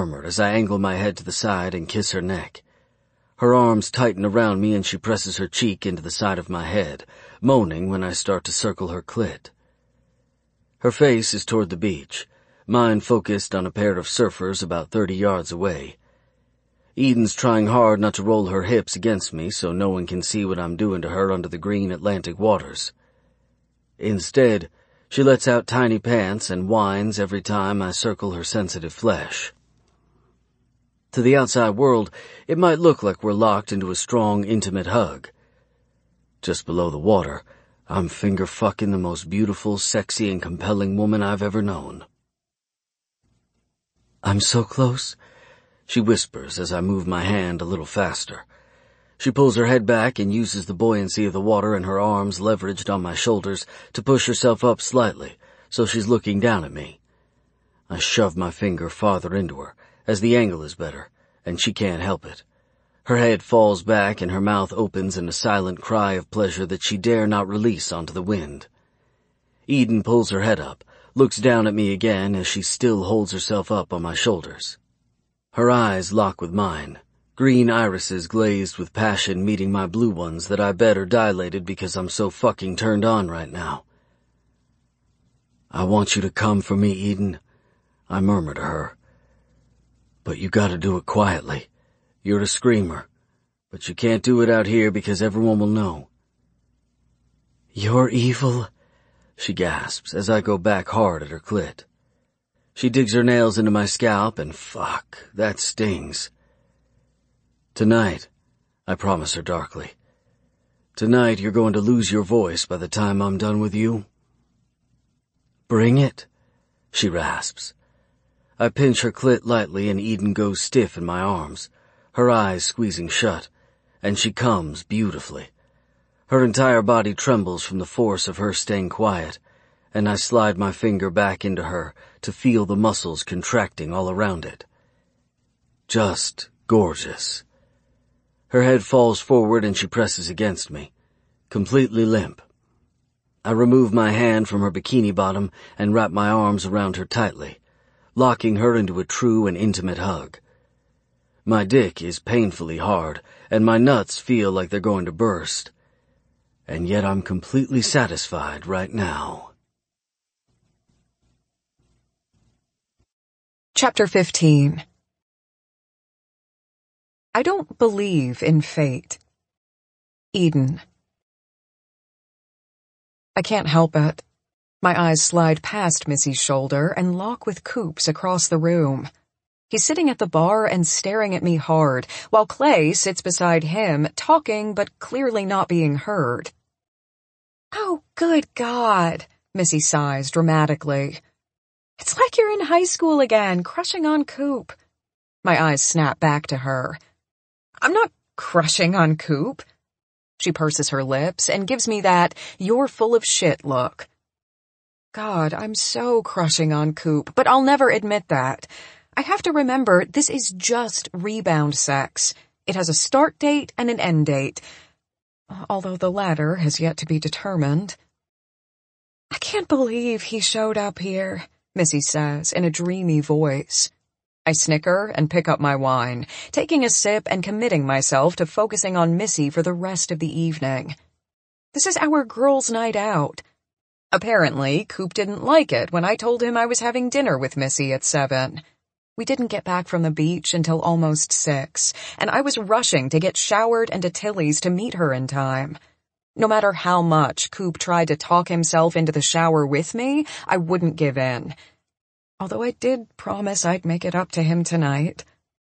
murmured as I angle my head to the side and kiss her neck. Her arms tighten around me and she presses her cheek into the side of my head, moaning when I start to circle her clit. Her face is toward the beach, mine focused on a pair of surfers about 30 yards away. Eden's trying hard not to roll her hips against me so no one can see what I'm doing to her under the green Atlantic waters. Instead, she lets out tiny pants and whines every time I circle her sensitive flesh. To the outside world, it might look like we're locked into a strong, intimate hug. Just below the water, I'm finger-fucking the most beautiful, sexy, and compelling woman I've ever known. "I'm so close," she whispers as I move my hand a little faster. She pulls her head back and uses the buoyancy of the water and her arms leveraged on my shoulders to push herself up slightly, so she's looking down at me. I shove my finger farther into her, as the angle is better, and she can't help it. Her head falls back and her mouth opens in a silent cry of pleasure that she dare not release onto the wind. Eden pulls her head up, looks down at me again as she still holds herself up on my shoulders. Her eyes lock with mine, green irises glazed with passion meeting my blue ones that I bet are dilated because I'm so fucking turned on right now. "I want you to come for me, Eden," I murmur to her. "But you gotta do it quietly. You're a screamer, but you can't do it out here because everyone will know." "You're evil," she gasps as I go back hard at her clit. She digs her nails into my scalp and fuck, that stings. "Tonight," I promise her darkly. "Tonight you're going to lose your voice by the time I'm done with you." "Bring it," she rasps. I pinch her clit lightly and Eden goes stiff in my arms, her eyes squeezing shut, and she comes beautifully. Her entire body trembles from the force of her staying quiet, and I slide my finger back into her to feel the muscles contracting all around it. Just gorgeous. Her head falls forward and she presses against me, completely limp. I remove my hand from her bikini bottom and wrap my arms around her tightly, locking her into a true and intimate hug. My dick is painfully hard, and my nuts feel like they're going to burst. And yet I'm completely satisfied right now. Chapter 15. I don't believe in fate. Eden. I can't help it. My eyes slide past Missy's shoulder and lock with Coops across the room. He's sitting at the bar and staring at me hard, while Clay sits beside him, talking but clearly not being heard. "Oh, good God," Missy sighs dramatically. "It's like you're in high school again, crushing on Coop." My eyes snap back to her. "I'm not crushing on Coop." She purses her lips and gives me that "you're full of shit" look. God, I'm so crushing on Coop, but I'll never admit that. I have to remember this is just rebound sex. It has a start date and an end date, although the latter has yet to be determined. "I can't believe he showed up here," Missy says in a dreamy voice. I snicker and pick up my wine, taking a sip and committing myself to focusing on Missy for the rest of the evening. This is our girls' night out. Apparently, Coop didn't like it when I told him I was having dinner with Missy at 7. We didn't get back from the beach until almost 6, and I was rushing to get showered and to Tilly's to meet her in time. No matter how much Coop tried to talk himself into the shower with me, I wouldn't give in. Although I did promise I'd make it up to him tonight.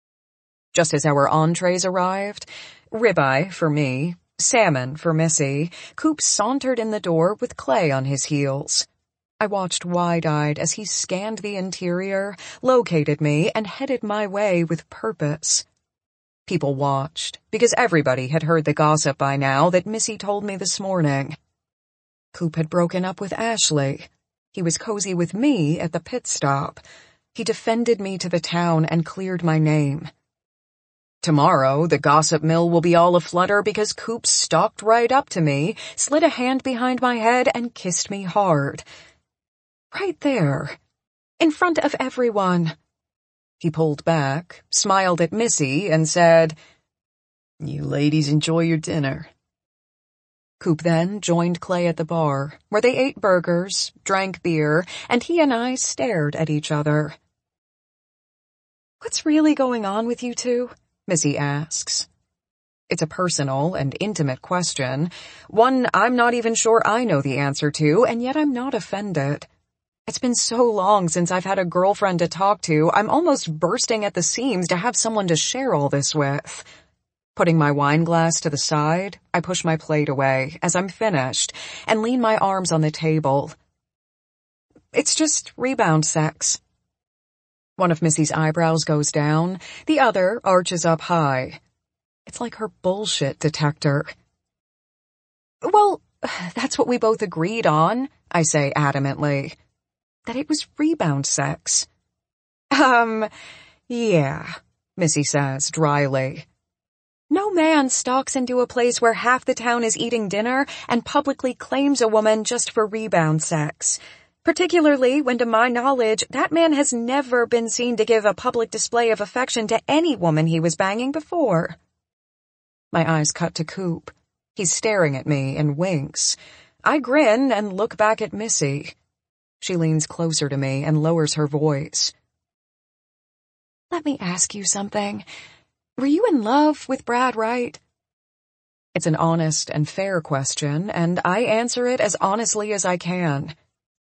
Just as our entrees arrived, ribeye for me, salmon for Missy, Coop sauntered in the door with Clay on his heels. I watched wide-eyed as he scanned the interior, located me, and headed my way with purpose. People watched, because everybody had heard the gossip by now that Missy told me this morning. Coop had broken up with Ashley. He was cozy with me at the pit stop. He defended me to the town and cleared my name. Tomorrow, the gossip mill will be all aflutter because Coop stalked right up to me, slid a hand behind my head, and kissed me hard. Right there, in front of everyone. He pulled back, smiled at Missy, and said, "You ladies enjoy your dinner." Coop then joined Clay at the bar, where they ate burgers, drank beer, and he and I stared at each other. "What's really going on with you two?" Missy asks. It's a personal and intimate question, one I'm not even sure I know the answer to, and yet I'm not offended. It's been so long since I've had a girlfriend to talk to, I'm almost bursting at the seams to have someone to share all this with. Putting my wine glass to the side, I push my plate away as I'm finished and lean my arms on the table. It's just rebound sex. One of Missy's eyebrows goes down, the other arches up high. It's like her bullshit detector. "Well, that's what we both agreed on," I say adamantly. That it was rebound sex. Yeah," Missy says dryly. "No man stalks into a place where half the town is eating dinner and publicly claims a woman just for rebound sex. Particularly when, to my knowledge, that man has never been seen to give a public display of affection to any woman he was banging before." My eyes cut to Coop. He's staring at me and winks. I grin and look back at Missy. She leans closer to me and lowers her voice. "Let me ask you something. Were you in love with Brad Wright?" It's an honest and fair question, and I answer it as honestly as I can.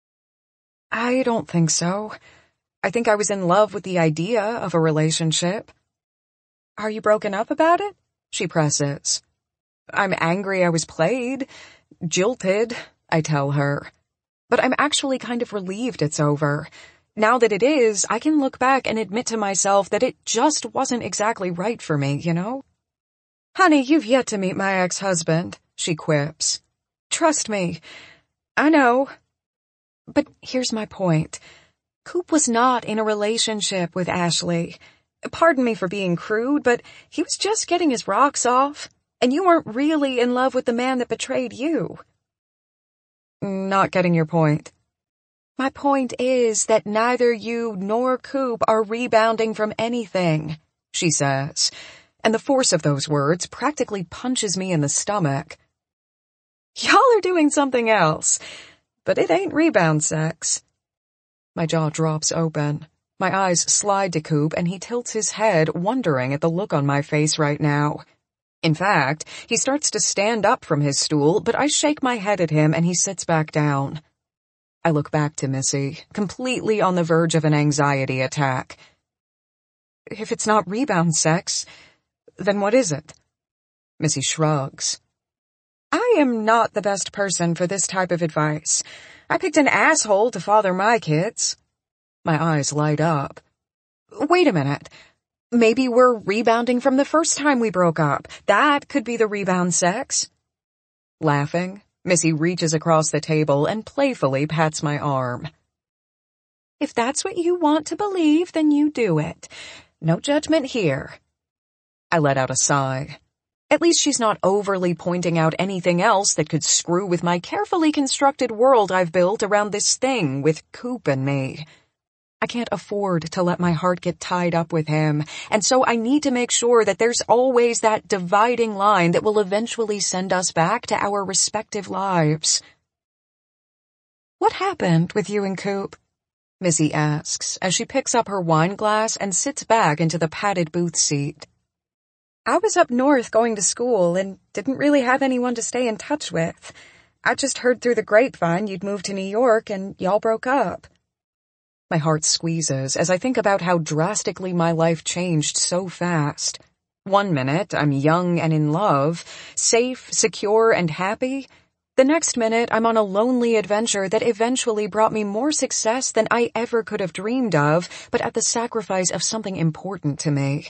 "I don't think so. I think I was in love with the idea of a relationship." "Are you broken up about it?" she presses. "I'm angry I was played, jilted," I tell her. "But I'm actually kind of relieved it's over. Now that it is, I can look back and admit to myself that it just wasn't exactly right for me, you know?" "Honey, you've yet to meet my ex-husband," she quips. "Trust me. I know." But here's my point. Coop was not in a relationship with Ashley. Pardon me for being crude, but he was just getting his rocks off, and you weren't really in love with the man that betrayed you. Not getting your point. My point is that neither you nor Coop are rebounding from anything, she says, and the force of those words practically punches me in the stomach. Y'all are doing something else, but it ain't rebound sex. My jaw drops open. My eyes slide to Coop, and he tilts his head, wondering at the look on my face right now. In fact, he starts to stand up from his stool, but I shake my head at him, and he sits back down. I look back to Missy, completely on the verge of an anxiety attack. If it's not rebound sex, then what is it? Missy shrugs. I am not the best person for this type of advice. I picked an asshole to father my kids. My eyes light up. Wait a minute. Maybe we're rebounding from the first time we broke up. That could be the rebound sex. Laughing, Missy reaches across the table and playfully pats my arm. If that's what you want to believe, then you do it. No judgment here. I let out a sigh. At least she's not overly pointing out anything else that could screw with my carefully constructed world I've built around this thing with Coop and me. I can't afford to let my heart get tied up with him, and so I need to make sure that there's always that dividing line that will eventually send us back to our respective lives. What happened with you and Coop? Missy asks as she picks up her wine glass and sits back into the padded booth seat. I was up north going to school and didn't really have anyone to stay in touch with. I just heard through the grapevine you'd moved to New York and y'all broke up. My heart squeezes as I think about how drastically my life changed so fast. 1 minute, I'm young and in love, safe, secure, and happy. The next minute, I'm on a lonely adventure that eventually brought me more success than I ever could have dreamed of, but at the sacrifice of something important to me.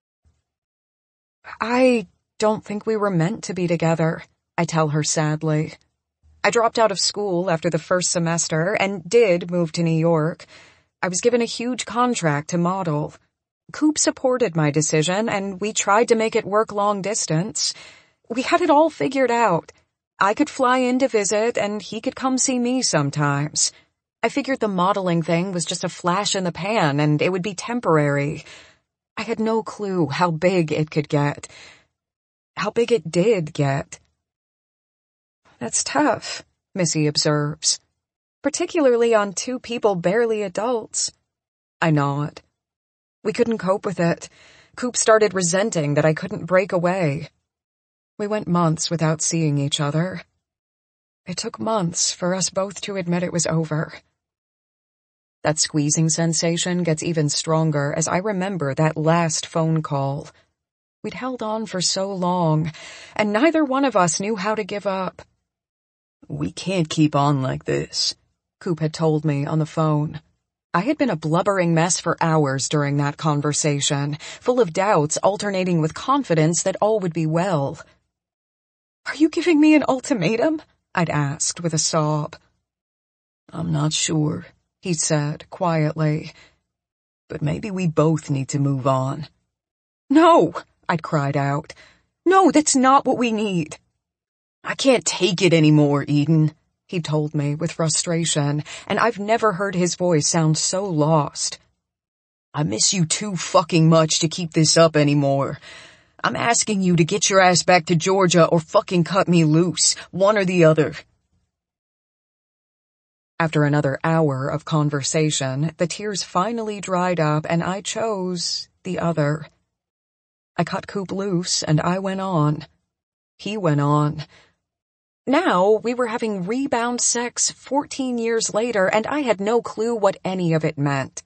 I don't think we were meant to be together, I tell her sadly. I dropped out of school after the first semester and did move to New York. I was given a huge contract to model. Coop supported my decision, and we tried to make it work long distance. We had it all figured out. I could fly in to visit, and he could come see me sometimes. I figured the modeling thing was just a flash in the pan and it would be temporary. I had no clue how big it could get. How big it did get. That's tough, Missy observes. Particularly on two people barely adults. I nod. We couldn't cope with it. Coop started resenting that I couldn't break away. We went months without seeing each other. It took months for us both to admit it was over. That squeezing sensation gets even stronger as I remember that last phone call. We'd held on for so long, and neither one of us knew how to give up. We can't keep on like this, Coop had told me on the phone. I had been a blubbering mess for hours during that conversation, full of doubts alternating with confidence that all would be well. Are you giving me an ultimatum? I'd asked with a sob. I'm not sure, he said quietly. But maybe we both need to move on. No, I'd cried out. No, that's not what we need. I can't take it anymore, Eden, he told me with frustration, and I've never heard his voice sound so lost. I miss you too fucking much to keep this up anymore. I'm asking you to get your ass back to Georgia or fucking cut me loose, one or the other. After another hour of conversation, the tears finally dried up and I chose the other. I cut Coop loose and I went on. He went on. Now we were having rebound sex 14 years later and I had no clue what any of it meant.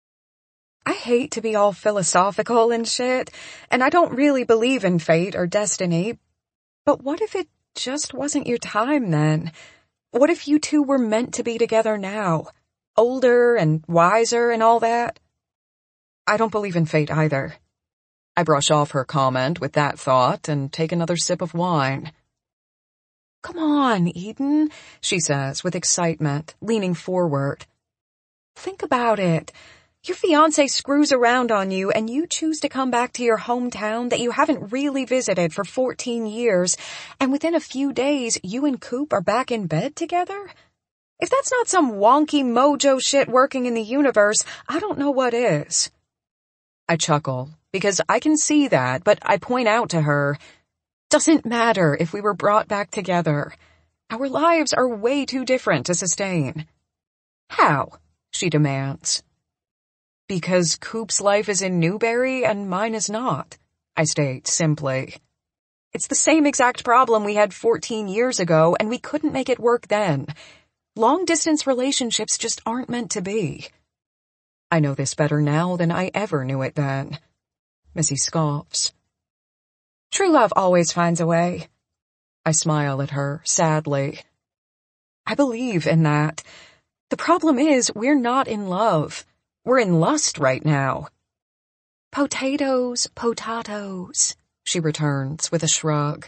I hate to be all philosophical and shit, and I don't really believe in fate or destiny, but what if it just wasn't your time then? What if you two were meant to be together now? Older and wiser and all that? I don't believe in fate either. I brush off her comment with that thought and take another sip of wine. Come on, Eden, she says with excitement, leaning forward. Think about it. Your fiancé screws around on you and you choose to come back to your hometown that you haven't really visited for 14 years, and within a few days you and Coop are back in bed together? If that's not some wonky mojo shit working in the universe, I don't know what is. I chuckle, because I can see that, but I point out to her, doesn't matter if we were brought back together. Our lives are way too different to sustain. How? She demands. Because Coop's life is in Newberry and mine is not, I state simply. It's the same exact problem we had 14 years ago and we couldn't make it work then. Long-distance relationships just aren't meant to be. I know this better now than I ever knew it then. Missy scoffs. True love always finds a way. I smile at her, sadly. I believe in that. The problem is we're not in love. We're in lust right now. Potatoes, potatoes, she returns with a shrug.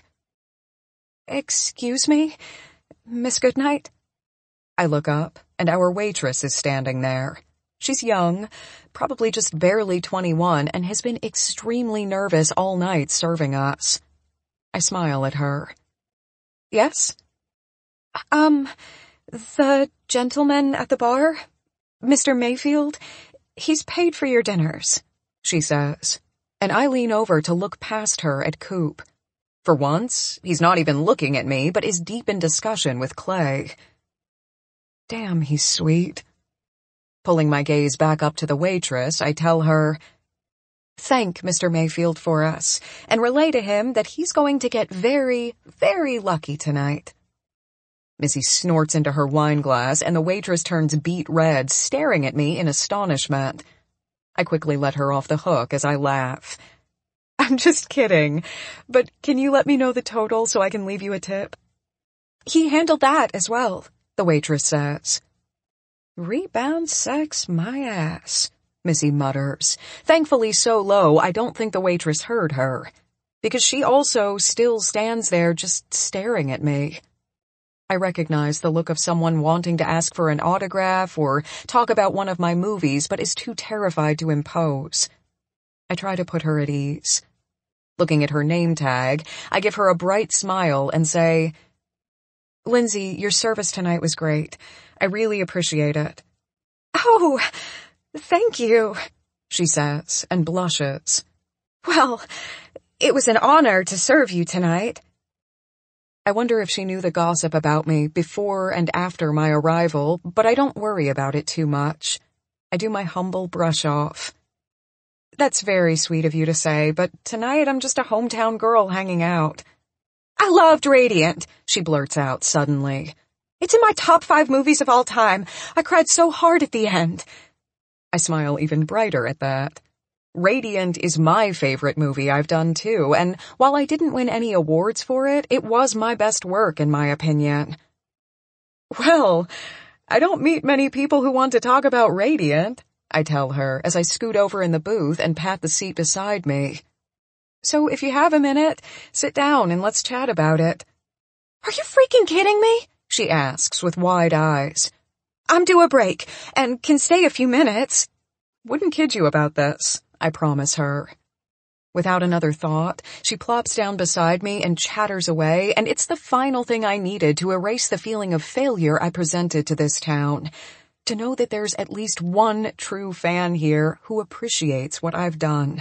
Excuse me, Miss Goodnight? I look up, and our waitress is standing there. She's young, probably just barely 21, and has been extremely nervous all night serving us. I smile at her. Yes? The gentleman at the bar? Mr. Mayfield, he's paid for your dinners, she says, and I lean over to look past her at Coop. For once, he's not even looking at me, but is deep in discussion with Clay. Damn, he's sweet. Pulling my gaze back up to the waitress, I tell her, thank Mr. Mayfield for us, and relay to him that he's going to get very, very lucky tonight. Missy snorts into her wine glass, and the waitress turns beet red, staring at me in astonishment. I quickly let her off the hook as I laugh. I'm just kidding, but can you let me know the total so I can leave you a tip? He handled that as well, the waitress says. Rebound sex, my ass, Missy mutters, thankfully so low I don't think the waitress heard her, because she also still stands there just staring at me. I recognize the look of someone wanting to ask for an autograph or talk about one of my movies, but is too terrified to impose. I try to put her at ease. Looking at her name tag, I give her a bright smile and say, Lindsay, your service tonight was great. I really appreciate it. Oh, thank you, she says and blushes. Well, it was an honor to serve you tonight. I wonder if she knew the gossip about me before and after my arrival, but I don't worry about it too much. I do my humble brush off. That's very sweet of you to say, but tonight I'm just a hometown girl hanging out. I loved Radiant, she blurts out suddenly. It's in my top 5 movies of all time. I cried so hard at the end. I smile even brighter at that. Radiant is my favorite movie I've done too, and while I didn't win any awards for it, it was my best work in my opinion. Well, I don't meet many people who want to talk about Radiant, I tell her as I scoot over in the booth and pat the seat beside me. So if you have a minute, sit down and let's chat about it. Are you freaking kidding me? She asks with wide eyes. I'm due a break and can stay a few minutes. Wouldn't kid you about this, I promise her. Without another thought, she plops down beside me and chatters away, and it's the final thing I needed to erase the feeling of failure I presented to this town. To know that there's at least one true fan here who appreciates what I've done.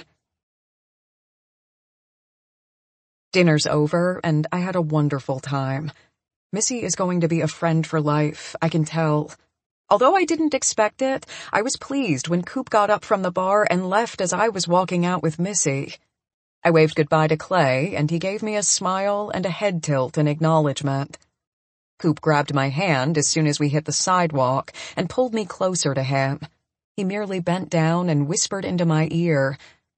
Dinner's over, and I had a wonderful time. Missy is going to be a friend for life, I can tell. Although I didn't expect it, I was pleased when Coop got up from the bar and left as I was walking out with Missy. I waved goodbye to Clay, and he gave me a smile and a head tilt in acknowledgement. Coop grabbed my hand as soon as we hit the sidewalk and pulled me closer to him. He merely bent down and whispered into my ear,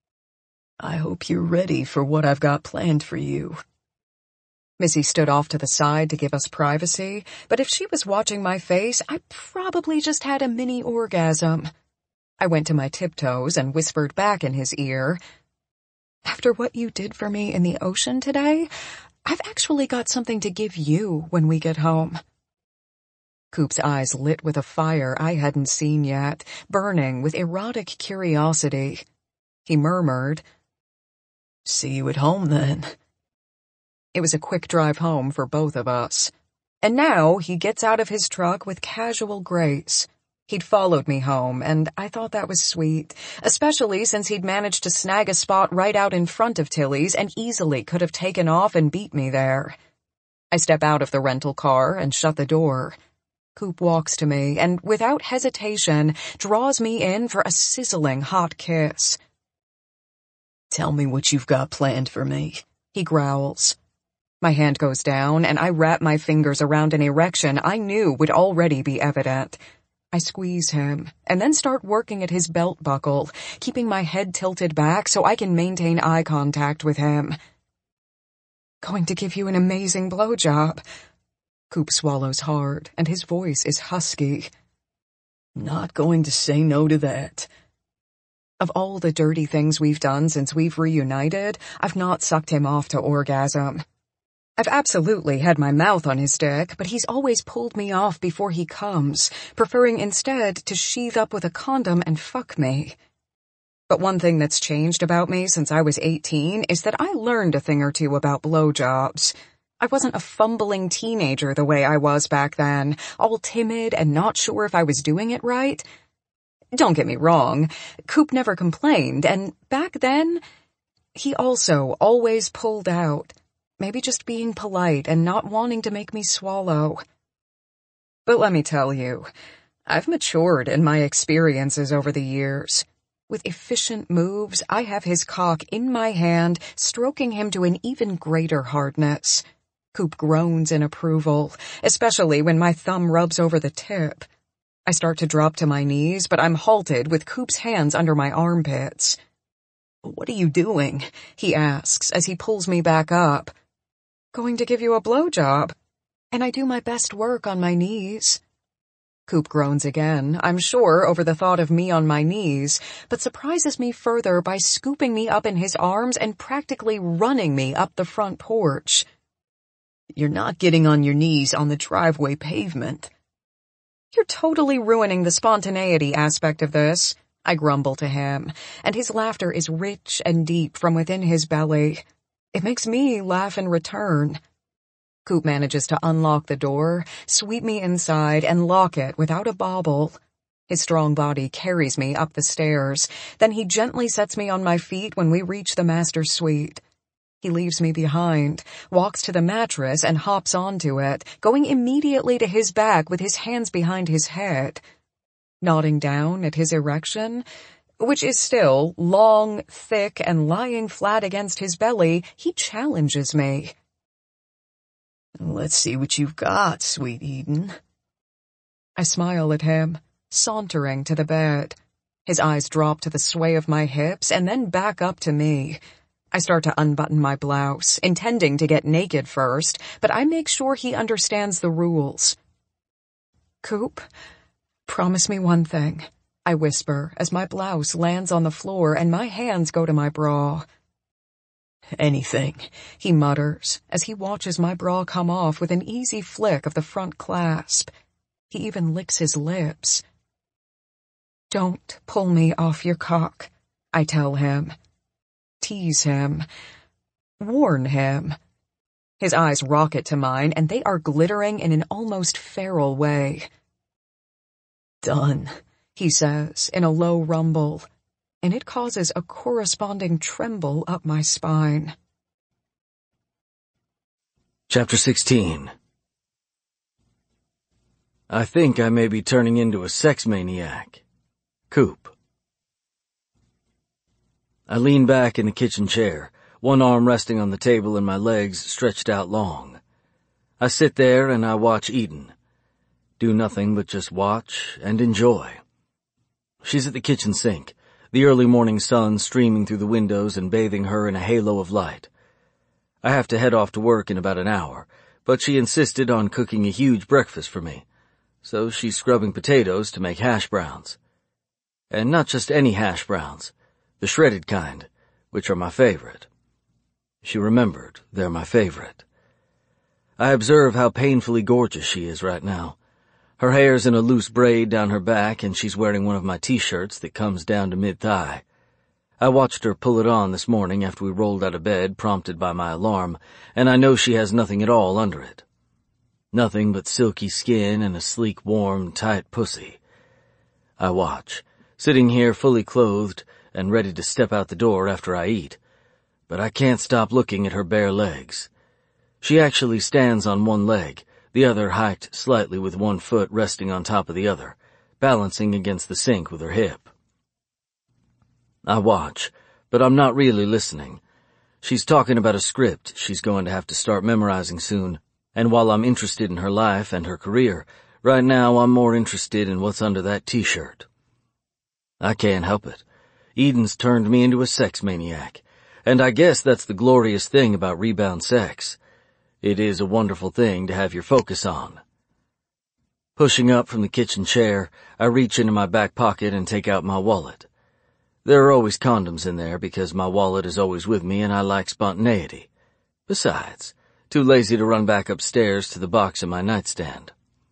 I hope you're ready for what I've got planned for you. Missy stood off to the side to give us privacy, but if she was watching my face, I probably just had a mini orgasm. I went to my tiptoes and whispered back in his ear, After what you did for me in the ocean today, I've actually got something to give you when we get home. Coop's eyes lit with a fire I hadn't seen yet, burning with erotic curiosity. He murmured, See you at home then. It was a quick drive home for both of us. And now he gets out of his truck with casual grace. He'd followed me home, and I thought that was sweet, especially since he'd managed to snag a spot right out in front of Tilly's and easily could have taken off and beat me there. I step out of the rental car and shut the door. Coop walks to me and, without hesitation, draws me in for a sizzling hot kiss. Tell me what you've got planned for me, he growls. My hand goes down, and I wrap my fingers around an erection I knew would already be evident. I squeeze him, and then start working at his belt buckle, keeping my head tilted back so I can maintain eye contact with him. Going to give you an amazing blowjob. Coop swallows hard, and his voice is husky. Not going to say no to that. Of all the dirty things we've done since we've reunited, I've not sucked him off to orgasm. I've absolutely had my mouth on his dick, but he's always pulled me off before he comes, preferring instead to sheath up with a condom and fuck me. But one thing that's changed about me since I was 18 is that I learned a thing or two about blowjobs. I wasn't a fumbling teenager the way I was back then, all timid and not sure if I was doing it right. Don't get me wrong, Coop never complained, and back then, he also always pulled out. Maybe just being polite and not wanting to make me swallow. But let me tell you, I've matured in my experiences over the years. With efficient moves, I have his cock in my hand, stroking him to an even greater hardness. Coop groans in approval, especially when my thumb rubs over the tip. I start to drop to my knees, but I'm halted with Coop's hands under my armpits. What are you doing? He asks as he pulls me back up. Going to give you a blowjob, and I do my best work on my knees. Coop groans again, I'm sure over the thought of me on my knees, but surprises me further by scooping me up in his arms and practically running me up the front porch. You're not getting on your knees on the driveway pavement. You're totally ruining the spontaneity aspect of this, I grumble to him, and his laughter is rich and deep from within his belly. It makes me laugh in return. Coop manages to unlock the door, sweep me inside, and lock it without a bobble. His strong body carries me up the stairs. Then he gently sets me on my feet when we reach the master suite. He leaves me behind, walks to the mattress, and hops onto it, going immediately to his back with his hands behind his head. Nodding down at his erection, which is still long, thick, and lying flat against his belly, he challenges me. "Let's see what you've got, sweet Eden." I smile at him, sauntering to the bed. His eyes drop to the sway of my hips and then back up to me. I start to unbutton my blouse, intending to get naked first, but I make sure he understands the rules. "Coop, promise me one thing," I whisper as my blouse lands on the floor and my hands go to my bra. "Anything," he mutters as he watches my bra come off with an easy flick of the front clasp. He even licks his lips. "Don't pull me off your cock," I tell him. Tease him. Warn him. His eyes rocket to mine, and they are glittering in an almost feral way. "Done," he says in a low rumble, and it causes a corresponding tremble up my spine. Chapter 16. I think I may be turning into a sex maniac. Coop. I lean back in the kitchen chair, one arm resting on the table and my legs stretched out long. I sit there and I watch Eden. Do nothing but just watch and enjoy. She's at the kitchen sink, the early morning sun streaming through the windows and bathing her in a halo of light. I have to head off to work in about an hour, but she insisted on cooking a huge breakfast for me, so she's scrubbing potatoes to make hash browns. And not just any hash browns, the shredded kind, which are my favorite. She remembered they're my favorite. I observe how painfully gorgeous she is right now. Her hair's in a loose braid down her back, and she's wearing one of my t-shirts that comes down to mid-thigh. I watched her pull it on this morning after we rolled out of bed, prompted by my alarm, and I know she has nothing at all under it. Nothing but silky skin and a sleek, warm, tight pussy. I watch, sitting here fully clothed and ready to step out the door after I eat, but I can't stop looking at her bare legs. She actually stands on one leg, the other hiked slightly with one foot resting on top of the other, balancing against the sink with her hip. I watch, but I'm not really listening. She's talking about a script she's going to have to start memorizing soon, and while I'm interested in her life and her career, right now I'm more interested in what's under that t-shirt. I can't help it. Eden's turned me into a sex maniac, and I guess that's the glorious thing about rebound sex. It is a wonderful thing to have your focus on. Pushing up from the kitchen chair, I reach into my back pocket and take out my wallet. There are always condoms in there because my wallet is always with me and I like spontaneity. Besides, too lazy to run back upstairs to the box in my nightstand.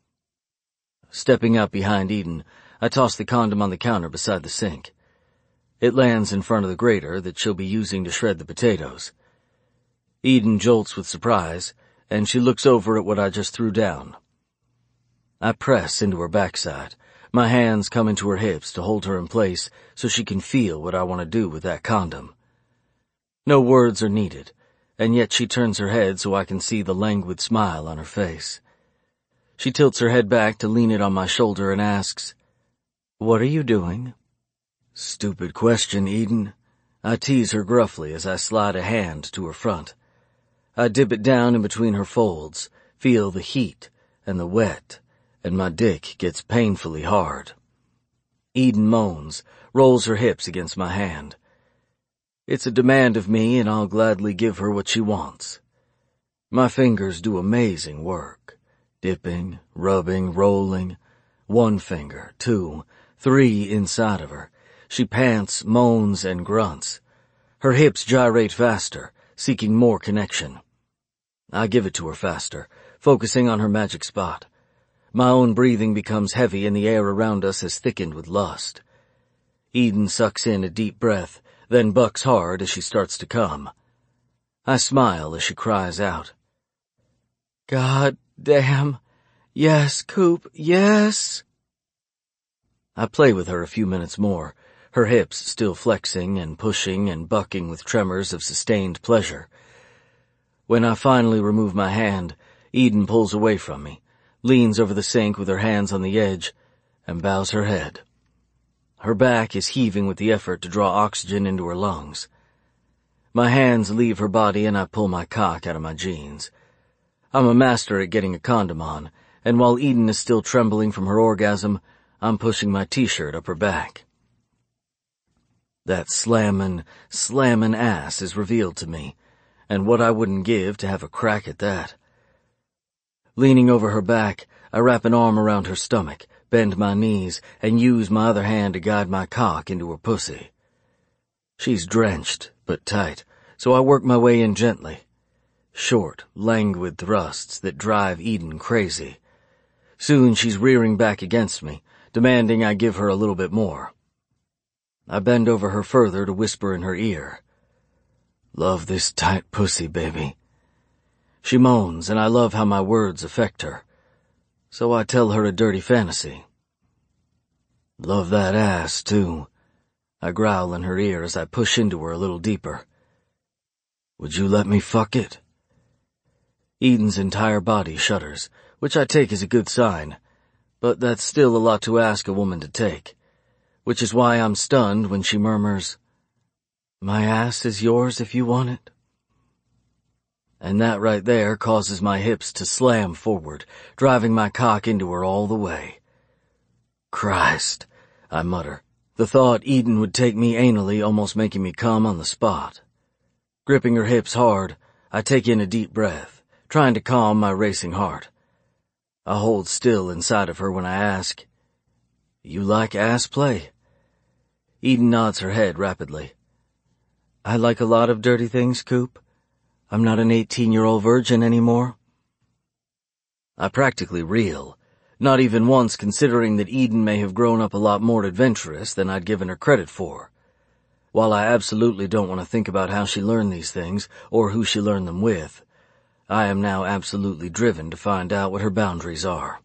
Stepping up behind Eden, I toss the condom on the counter beside the sink. It lands in front of the grater that she'll be using to shred the potatoes. Eden jolts with surprise, and she looks over at what I just threw down. I press into her backside, my hands come into her hips to hold her in place so she can feel what I want to do with that condom. No words are needed, and yet she turns her head so I can see the languid smile on her face. She tilts her head back to lean it on my shoulder and asks, "What are you doing?" Stupid question, Eden. I tease her gruffly as I slide a hand to her front. I dip it down in between her folds, feel the heat and the wet, and my dick gets painfully hard. Eden moans, rolls her hips against my hand. It's a demand of me, and I'll gladly give her what she wants. My fingers do amazing work. Dipping, rubbing, rolling. 1 finger, 2, 3 inside of her. She pants, moans, and grunts. Her hips gyrate faster, seeking more connection. I give it to her faster, focusing on her magic spot. My own breathing becomes heavy and the air around us has thickened with lust. Eden sucks in a deep breath, then bucks hard as she starts to come. I smile as she cries out, God damn. Yes, Coop, yes. I play with her a few minutes more, her hips still flexing and pushing and bucking with tremors of sustained pleasure. When I finally remove my hand, Eden pulls away from me, leans over the sink with her hands on the edge, and bows her head. Her back is heaving with the effort to draw oxygen into her lungs. My hands leave her body and I pull my cock out of my jeans. I'm a master at getting a condom on, and while Eden is still trembling from her orgasm, I'm pushing my t-shirt up her back. That slammin' ass is revealed to me, and what I wouldn't give to have a crack at that. Leaning over her back, I wrap an arm around her stomach, bend my knees, and use my other hand to guide my cock into her pussy. She's drenched, but tight, so I work my way in gently. Short, languid thrusts that drive Eden crazy. Soon she's rearing back against me, demanding I give her a little bit more. I bend over her further to whisper in her ear. Love this tight pussy, baby. She moans, and I love how my words affect her. So I tell her a dirty fantasy. Love that ass, too. I growl in her ear as I push into her a little deeper. Would you let me fuck it? Eden's entire body shudders, which I take as a good sign, but that's still a lot to ask a woman to take, which is why I'm stunned when she murmurs, My ass is yours if you want it. And that right there causes my hips to slam forward, driving my cock into her all the way. Christ, I mutter, the thought Eden would take me anally almost making me come on the spot. Gripping her hips hard, I take in a deep breath, trying to calm my racing heart. I hold still inside of her when I ask, You like ass play? Eden nods her head rapidly. I like a lot of dirty things, Coop. I'm not an 18-year-old virgin anymore. I practically reel, not even once considering that Eden may have grown up a lot more adventurous than I'd given her credit for. While I absolutely don't want to think about how she learned these things or who she learned them with, I am now absolutely driven to find out what her boundaries are.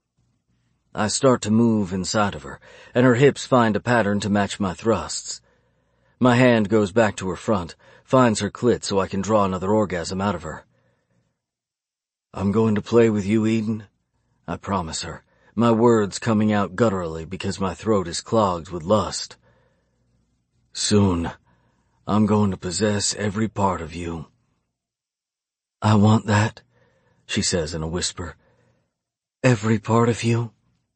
I start to move inside of her, and her hips find a pattern to match my thrusts. My hand goes back to her front, finds her clit so I can draw another orgasm out of her. I'm going to play with you, Eden, I promise her, my words coming out gutturally because my throat is clogged with lust. Soon, I'm going to possess every part of you. I want that, she says in a whisper. Every part of you?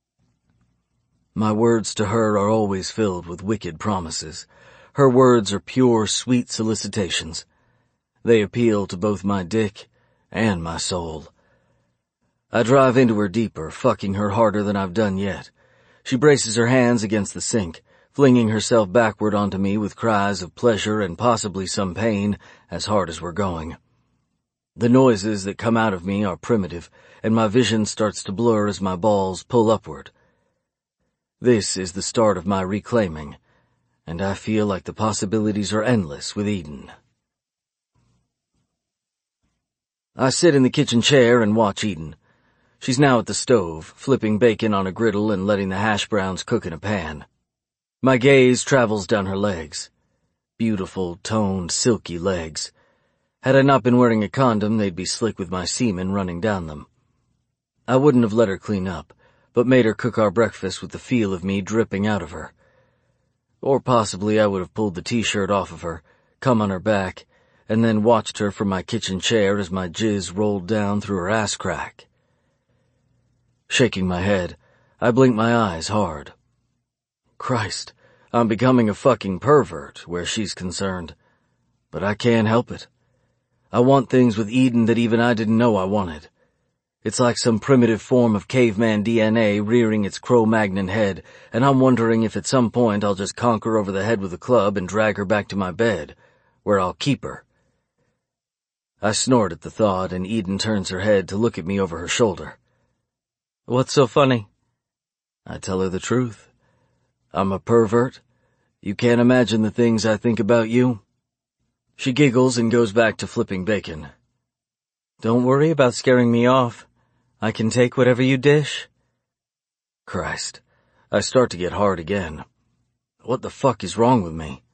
My words to her are always filled with wicked promises. Her words are pure, sweet solicitations. They appeal to both my dick and my soul. I drive into her deeper, fucking her harder than I've done yet. She braces her hands against the sink, flinging herself backward onto me with cries of pleasure and possibly some pain, as hard as we're going. The noises that come out of me are primitive, and my vision starts to blur as my balls pull upward. This is the start of my reclaiming, and I feel like the possibilities are endless with Eden. I sit in the kitchen chair and watch Eden. She's now at the stove, flipping bacon on a griddle and letting the hash browns cook in a pan. My gaze travels down her legs. Beautiful, toned, silky legs. Had I not been wearing a condom, they'd be slick with my semen running down them. I wouldn't have let her clean up, but made her cook our breakfast with the feel of me dripping out of her. Or possibly I would have pulled the t-shirt off of her, come on her back, and then watched her from my kitchen chair as my jizz rolled down through her ass crack. Shaking my head, I blink my eyes hard. Christ, I'm becoming a fucking pervert where she's concerned. But I can't help it. I want things with Eden that even I didn't know I wanted. It's like some primitive form of caveman DNA rearing its Cro-Magnon head, and I'm wondering if at some point I'll just conk her over the head with a club and drag her back to my bed, where I'll keep her. I snort at the thought, and Eden turns her head to look at me over her shoulder. What's so funny? I tell her the truth. I'm a pervert. You can't imagine the things I think about you. She giggles and goes back to flipping bacon. Don't worry about scaring me off. I can take whatever you dish. Christ, I start to get hard again. What the fuck is wrong with me?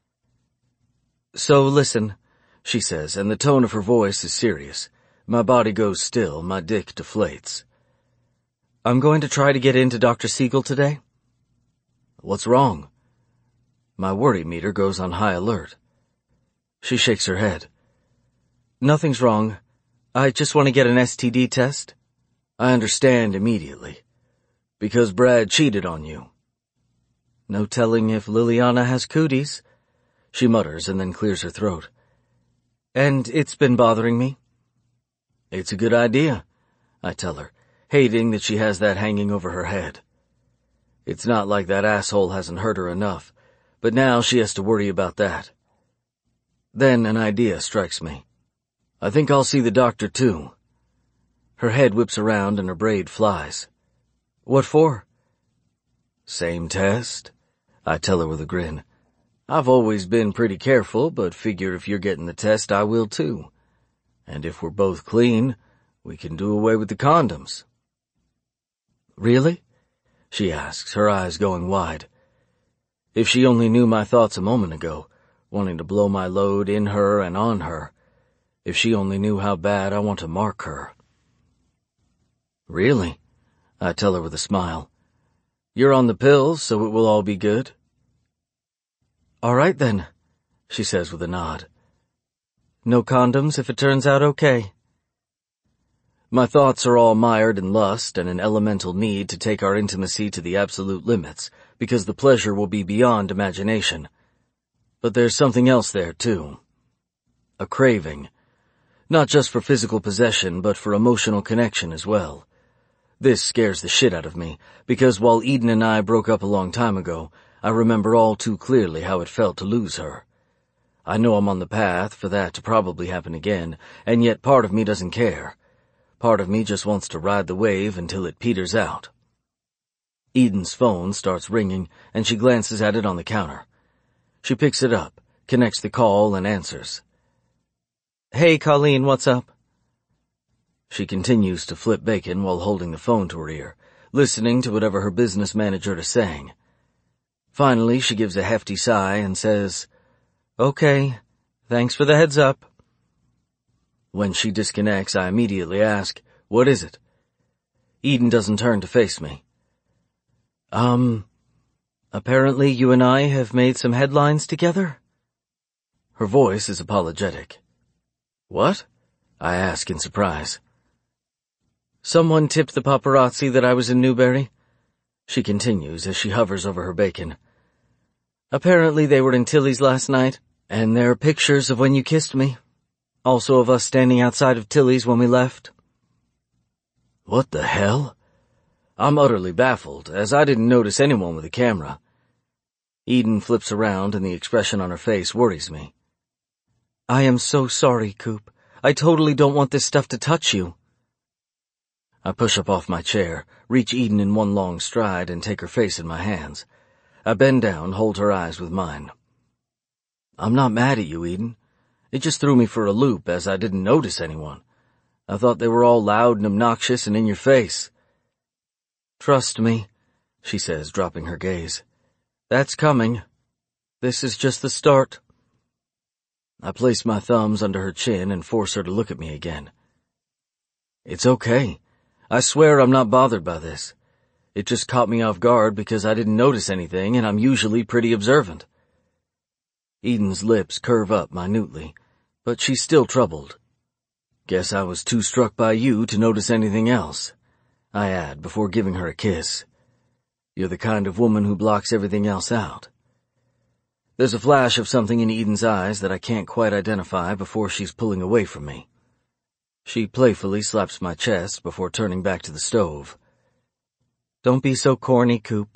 So listen, she says, and the tone of her voice is serious. My body goes still, my dick deflates. I'm going to try to get into Dr. Siegel today. What's wrong? My worry meter goes on high alert. She shakes her head. Nothing's wrong. I just want to get an STD test. I understand immediately. Because Brad cheated on you. No telling if Liliana has cooties, she mutters and then clears her throat. And it's been bothering me. It's a good idea, I tell her, hating that she has that hanging over her head. It's not like that asshole hasn't hurt her enough, but now she has to worry about that. Then an idea strikes me. I think I'll see the doctor too. Her head whips around and her braid flies. What for? Same test, I tell her with a grin. I've always been pretty careful, but figure if you're getting the test, I will too. And if we're both clean, we can do away with the condoms. Really? She asks, her eyes going wide. If she only knew my thoughts a moment ago, wanting to blow my load in her and on her. If she only knew how bad I want to mark her. Really? I tell her with a smile. You're on the pills, so it will all be good. All right then, she says with a nod. No condoms if it turns out okay. My thoughts are all mired in lust and an elemental need to take our intimacy to the absolute limits, because the pleasure will be beyond imagination. But there's something else there, too. A craving. Not just for physical possession, but for emotional connection as well. This scares the shit out of me, because while Eden and I broke up a long time ago, I remember all too clearly how it felt to lose her. I know I'm on the path for that to probably happen again, and yet part of me doesn't care. Part of me just wants to ride the wave until it peters out. Eden's phone starts ringing, and she glances at it on the counter. She picks it up, connects the call, and answers. Hey, Colleen, what's up? She continues to flip bacon while holding the phone to her ear, listening to whatever her business manager is saying. Finally, she gives a hefty sigh and says, Okay, thanks for the heads up. When she disconnects, I immediately ask, What is it? Eden doesn't turn to face me. Apparently you and I have made some headlines together? Her voice is apologetic. What? I ask in surprise. Someone tipped the paparazzi that I was in Newberry, she continues as she hovers over her bacon. Apparently they were in Tilly's last night, and there are pictures of when you kissed me. Also of us standing outside of Tilly's when we left. What the hell? I'm utterly baffled, as I didn't notice anyone with a camera. Eden flips around and the expression on her face worries me. I am so sorry, Coop. I totally don't want this stuff to touch you. I push up off my chair, reach Eden in one long stride, and take her face in my hands. I bend down, hold her eyes with mine. I'm not mad at you, Eden. It just threw me for a loop, as I didn't notice anyone. I thought they were all loud and obnoxious and in your face. Trust me, she says, dropping her gaze. That's coming. This is just the start. I place my thumbs under her chin and force her to look at me again. It's okay. I swear I'm not bothered by this. It just caught me off guard because I didn't notice anything, and I'm usually pretty observant. Eden's lips curve up minutely, but she's still troubled. Guess I was too struck by you to notice anything else, I add before giving her a kiss. You're the kind of woman who blocks everything else out. There's a flash of something in Eden's eyes that I can't quite identify before she's pulling away from me. She playfully slaps my chest before turning back to the stove. Don't be so corny, Coop.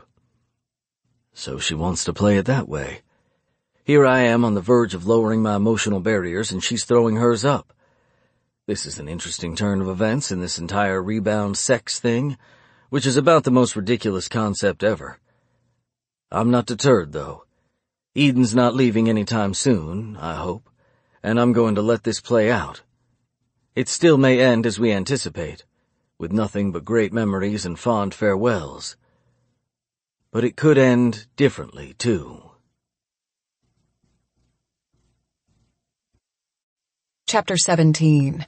So she wants to play it that way. Here I am on the verge of lowering my emotional barriers, and she's throwing hers up. This is an interesting turn of events in this entire rebound sex thing, which is about the most ridiculous concept ever. I'm not deterred, though. Eden's not leaving anytime soon, I hope, and I'm going to let this play out. It still may end as we anticipate, with nothing but great memories and fond farewells. But it could end differently, too. Chapter 17.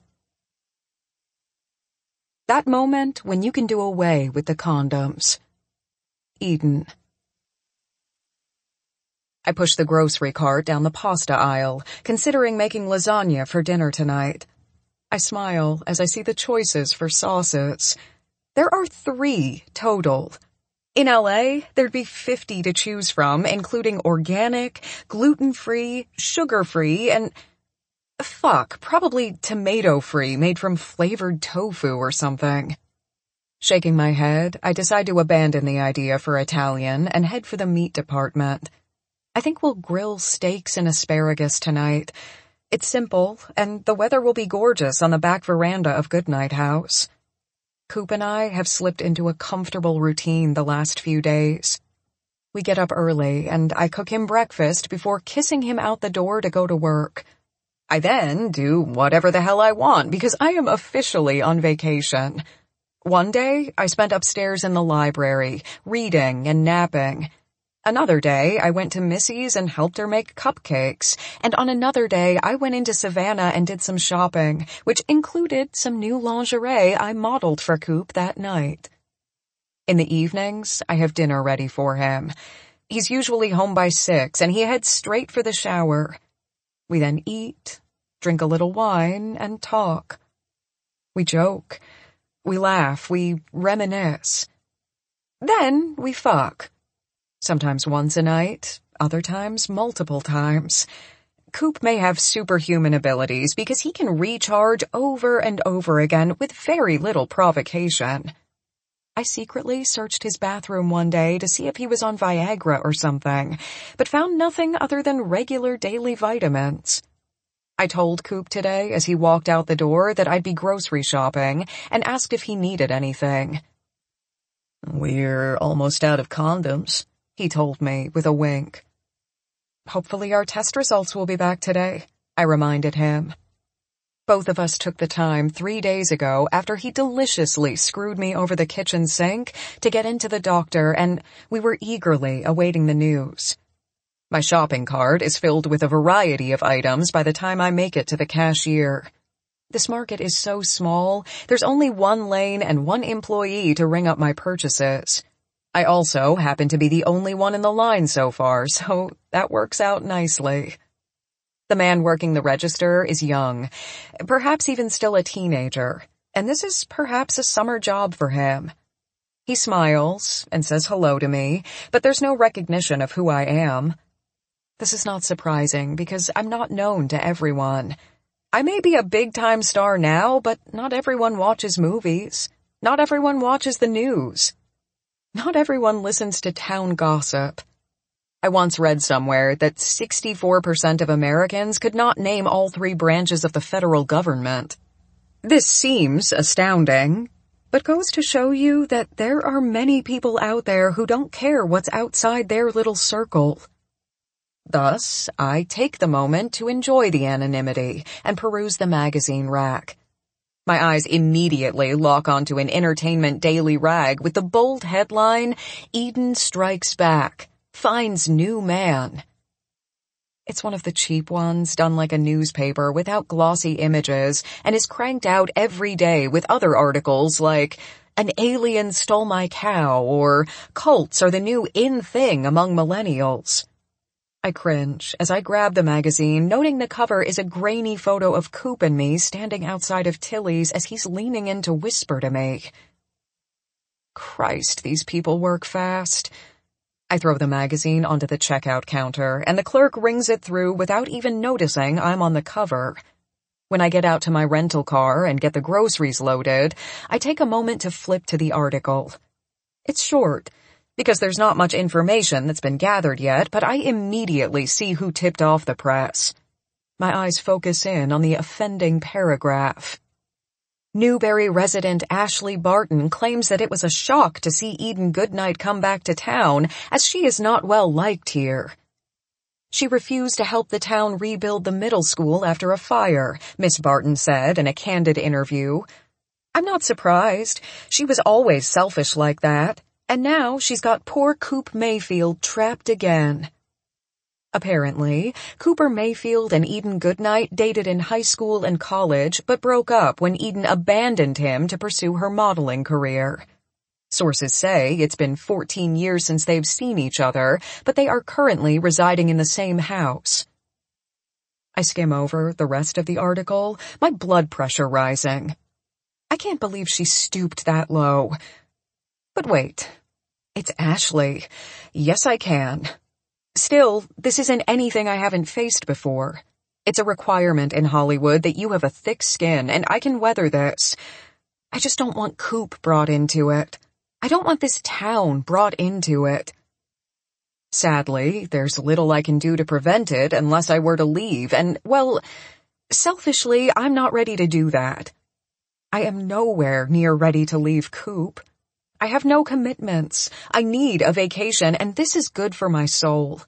That moment when you can do away with the condoms. Eden. I push the grocery cart down the pasta aisle, considering making lasagna for dinner tonight. I smile as I see the choices for sauces. There are 3 total. In LA, there'd be 50 to choose from, including organic, gluten-free, sugar-free, and probably tomato-free, made from flavored tofu or something. Shaking my head, I decide to abandon the idea for Italian and head for the meat department. I think we'll grill steaks and asparagus tonight. It's simple, and the weather will be gorgeous on the back veranda of Goodnight House. Coop and I have slipped into a comfortable routine the last few days. We get up early, and I cook him breakfast before kissing him out the door to go to work. I then do whatever the hell I want because I am officially on vacation. One day, I spent upstairs in the library, reading and napping. Another day, I went to Missy's and helped her make cupcakes. And on another day, I went into Savannah and did some shopping, which included some new lingerie I modeled for Coop that night. In the evenings, I have dinner ready for him. He's usually home by 6, and he heads straight for the shower. We then eat, drink a little wine, and talk. We joke. We laugh. We reminisce. Then we fuck. Sometimes once a night, other times multiple times. Coop may have superhuman abilities because he can recharge over and over again with very little provocation. I secretly searched his bathroom one day to see if he was on Viagra or something, but found nothing other than regular daily vitamins. I told Coop today as he walked out the door that I'd be grocery shopping and asked if he needed anything. "We're almost out of condoms," he told me with a wink. "Hopefully our test results will be back today," I reminded him. Both of us took the time 3 days ago after he deliciously screwed me over the kitchen sink to get into the doctor, and we were eagerly awaiting the news. My shopping cart is filled with a variety of items by the time I make it to the cashier. This market is so small, there's only 1 lane and 1 employee to ring up my purchases. I also happen to be the only one in the line so far, so that works out nicely. The man working the register is young, perhaps even still a teenager, and this is perhaps a summer job for him. He smiles and says hello to me, but there's no recognition of who I am. This is not surprising because I'm not known to everyone. I may be a big-time star now, but not everyone watches movies. Not everyone watches the news. Not everyone listens to town gossip. I once read somewhere that 64% of Americans could not name all 3 branches of the federal government. This seems astounding, but goes to show you that there are many people out there who don't care what's outside their little circle. Thus, I take the moment to enjoy the anonymity and peruse the magazine rack. My eyes immediately lock onto an Entertainment Daily rag with the bold headline, "Eden Strikes Back, Finds New Man." It's one of the cheap ones done like a newspaper without glossy images and is cranked out every day with other articles like, "An alien stole my cow," or "Cults are the new in thing among millennials." I cringe as I grab the magazine, noting the cover is a grainy photo of Coop and me standing outside of Tilly's as he's leaning in to whisper to me. Christ, these people work fast. I throw the magazine onto the checkout counter, and the clerk rings it through without even noticing I'm on the cover. When I get out to my rental car and get the groceries loaded, I take a moment to flip to the article. It's short, because there's not much information that's been gathered yet, but I immediately see who tipped off the press. My eyes focus in on the offending paragraph. Newberry resident Ashley Barton claims that it was a shock to see Eden Goodnight come back to town, as she is not well liked here. She refused to help the town rebuild the middle school after a fire, Miss Barton said in a candid interview. I'm not surprised. She was always selfish like that, and now she's got poor Coop Mayfield trapped again. Apparently, Cooper Mayfield and Eden Goodnight dated in high school and college, but broke up when Eden abandoned him to pursue her modeling career. Sources say it's been 14 years since they've seen each other, but they are currently residing in the same house. I skim over the rest of the article, my blood pressure rising. I can't believe she stooped that low. But wait, it's Ashley. Yes, I can. Still, this isn't anything I haven't faced before. It's a requirement in Hollywood that you have a thick skin, and I can weather this. I just don't want Coop brought into it. I don't want this town brought into it. Sadly, there's little I can do to prevent it unless I were to leave, and, well, selfishly, I'm not ready to do that. I am nowhere near ready to leave Coop. I have no commitments. I need a vacation, and this is good for my soul.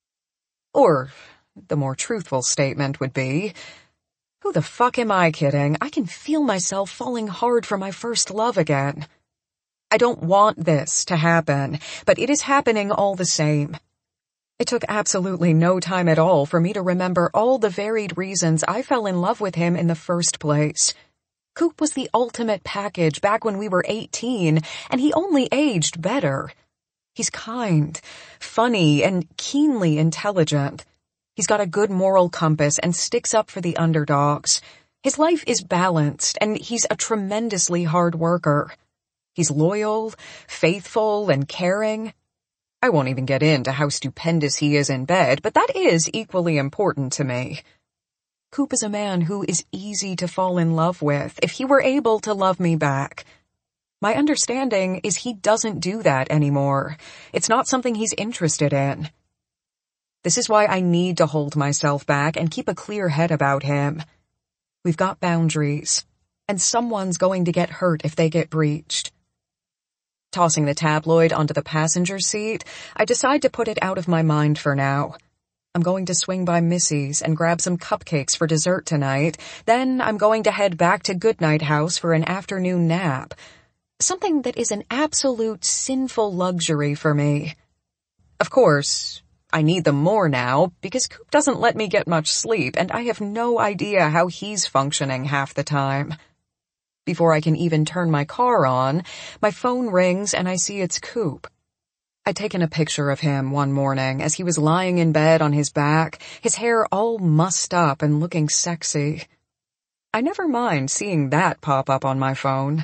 Or, the more truthful statement would be, who the fuck am I kidding? I can feel myself falling hard for my first love again. I don't want this to happen, but it is happening all the same. It took absolutely no time at all for me to remember all the varied reasons I fell in love with him in the first place. Coop was the ultimate package back when we were 18, and he only aged better. He's kind, funny, and keenly intelligent. He's got a good moral compass and sticks up for the underdogs. His life is balanced, and he's a tremendously hard worker. He's loyal, faithful, and caring. I won't even get into how stupendous he is in bed, but that is equally important to me. Coop is a man who is easy to fall in love with if he were able to love me back. My understanding is he doesn't do that anymore. It's not something he's interested in. This is why I need to hold myself back and keep a clear head about him. We've got boundaries, and someone's going to get hurt if they get breached. Tossing the tabloid onto the passenger seat, I decide to put it out of my mind for now. I'm going to swing by Missy's and grab some cupcakes for dessert tonight. Then I'm going to head back to Goodnight House for an afternoon nap. Something that is an absolute sinful luxury for me. Of course, I need them more now because Coop doesn't let me get much sleep, and I have no idea how he's functioning half the time. Before I can even turn my car on, my phone rings and I see it's Coop. I'd taken a picture of him one morning as he was lying in bed on his back, his hair all mussed up and looking sexy. I never mind seeing that pop up on my phone.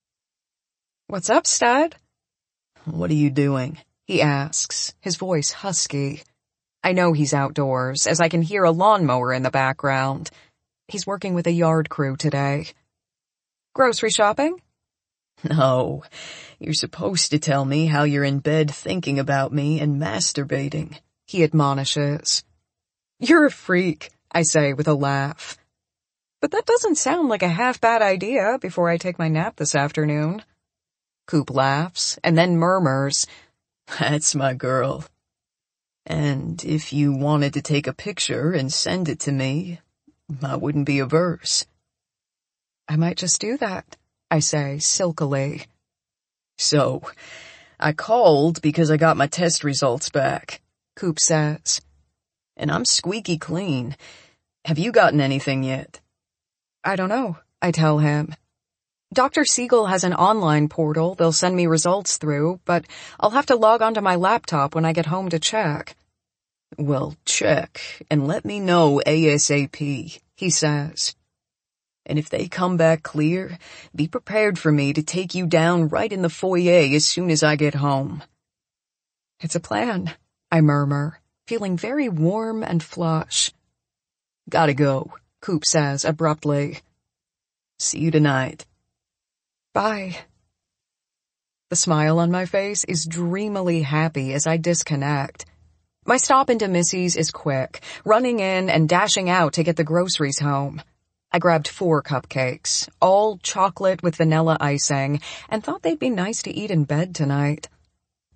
"What's up, stud?" "What are you doing?" he asks, his voice husky. I know he's outdoors, as I can hear a lawnmower in the background. He's working with a yard crew today. "Grocery shopping?" "No, you're supposed to tell me how you're in bed thinking about me and masturbating," he admonishes. "You're a freak," I say with a laugh. But that doesn't sound like a half-bad idea before I take my nap this afternoon. Coop laughs and then murmurs, "That's my girl. And if you wanted to take a picture and send it to me, I wouldn't be averse." "I might just do that," I say silkily. "So, I called because I got my test results back," Coop says. "And I'm squeaky clean. Have you gotten anything yet?" "I don't know," I tell him. Dr. Siegel has an online portal they'll send me results through, but I'll have to log onto my laptop when I get home to check. "Well, check and let me know ASAP," he says. "And if they come back clear, be prepared for me to take you down right in the foyer as soon as I get home." "It's a plan," I murmur, feeling very warm and flush. "Gotta go," Coop says abruptly. "See you tonight." "Bye." The smile on my face is dreamily happy as I disconnect. My stop into Missy's is quick, running in and dashing out to get the groceries home. I grabbed 4 cupcakes, all chocolate with vanilla icing, and thought they'd be nice to eat in bed tonight.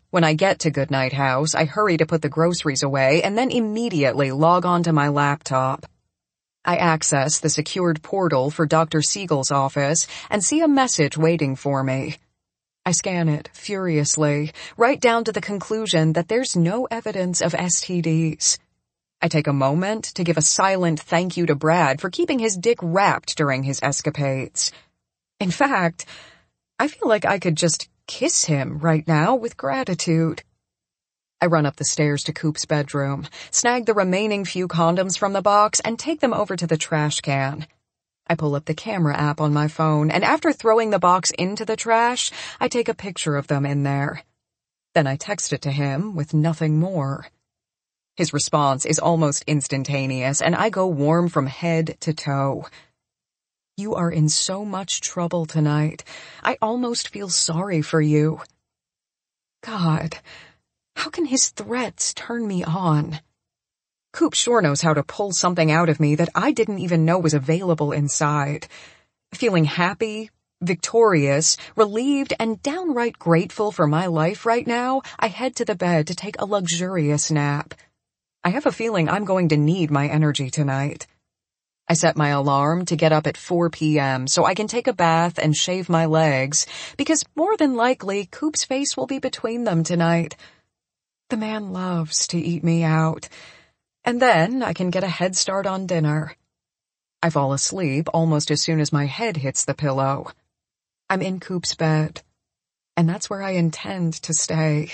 When I get to Goodnight House, I hurry to put the groceries away and then immediately log onto my laptop. I access the secured portal for Dr. Siegel's office and see a message waiting for me. I scan it furiously, right down to the conclusion that there's no evidence of STDs. I take a moment to give a silent thank you to Brad for keeping his dick wrapped during his escapades. In fact, I feel like I could just kiss him right now with gratitude. I run up the stairs to Coop's bedroom, snag the remaining few condoms from the box, and take them over to the trash can. I pull up the camera app on my phone, and after throwing the box into the trash, I take a picture of them in there. Then I text it to him with nothing more. His response is almost instantaneous, and I go warm from head to toe. You are in so much trouble tonight. I almost feel sorry for you. God, how can his threats turn me on? Coop sure knows how to pull something out of me that I didn't even know was available inside. Feeling happy, victorious, relieved, and downright grateful for my life right now, I head to the bed to take a luxurious nap. I have a feeling I'm going to need my energy tonight. I set my alarm to get up at 4 p.m. so I can take a bath and shave my legs, because more than likely Coop's face will be between them tonight. The man loves to eat me out. And then I can get a head start on dinner. I fall asleep almost as soon as my head hits the pillow. I'm in Coop's bed, and that's where I intend to stay.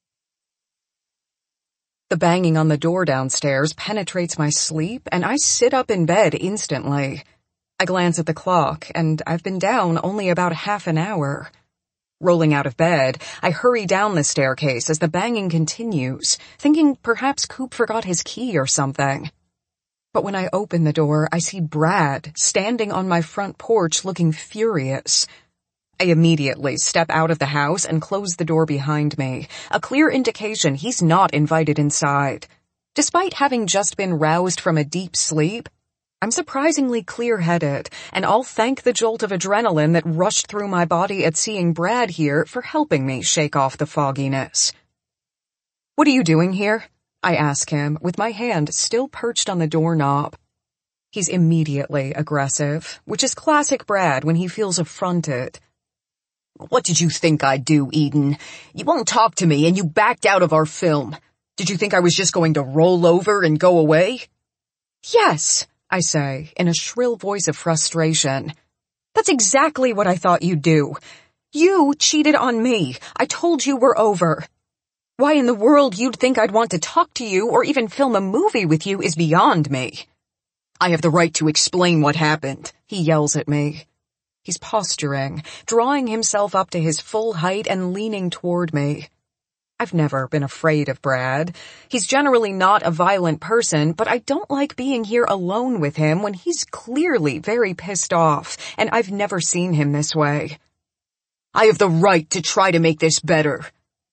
The banging on the door downstairs penetrates my sleep, and I sit up in bed instantly. I glance at the clock, and I've been down only about half an hour. Rolling out of bed, I hurry down the staircase as the banging continues, thinking perhaps Coop forgot his key or something. But when I open the door, I see Brad standing on my front porch looking furious. I immediately step out of the house and close the door behind me, a clear indication he's not invited inside. Despite having just been roused from a deep sleep, I'm surprisingly clear-headed, and I'll thank the jolt of adrenaline that rushed through my body at seeing Brad here for helping me shake off the fogginess. "What are you doing here?" I ask him, with my hand still perched on the doorknob. He's immediately aggressive, which is classic Brad when he feels affronted. "What did you think I'd do, Eden? You won't talk to me and you backed out of our film. Did you think I was just going to roll over and go away?" "Yes," I say, in a shrill voice of frustration. "That's exactly what I thought you'd do. You cheated on me. I told you we're over. Why in the world you'd think I'd want to talk to you or even film a movie with you is beyond me." "I have the right to explain what happened," he yells at me. He's posturing, drawing himself up to his full height and leaning toward me. I've never been afraid of Brad. He's generally not a violent person, but I don't like being here alone with him when he's clearly very pissed off, and I've never seen him this way. "I have the right to try to make this better."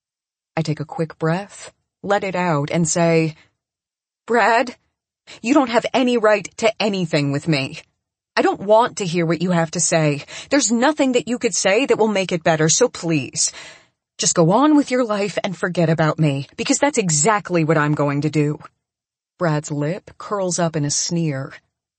I take a quick breath, let it out, and say, "Brad, you don't have any right to anything with me. I don't want to hear what you have to say. There's nothing that you could say that will make it better, so please, just go on with your life and forget about me, because that's exactly what I'm going to do." Brad's lip curls up in a sneer.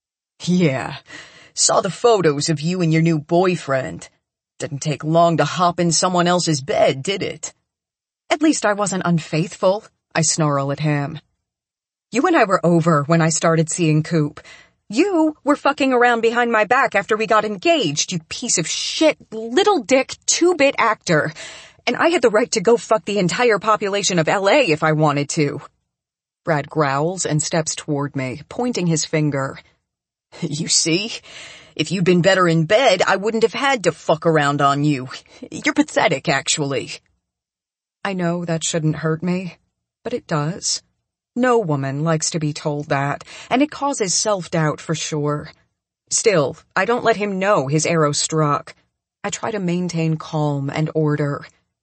"Yeah, saw the photos of you and your new boyfriend. Didn't take long to hop in someone else's bed, did it?" "At least I wasn't unfaithful," I snarl at him. "You and I were over when I started seeing Coop. You were fucking around behind my back after we got engaged, you piece of shit, little dick, two-bit actor. And I had the right to go fuck the entire population of LA if I wanted to." Brad growls and steps toward me, pointing his finger. "You see? If you'd been better in bed, I wouldn't have had to fuck around on you. You're pathetic, actually." I know that shouldn't hurt me, but it does. No woman likes to be told that, and it causes self-doubt for sure. Still, I don't let him know his arrow struck. I try to maintain calm and order.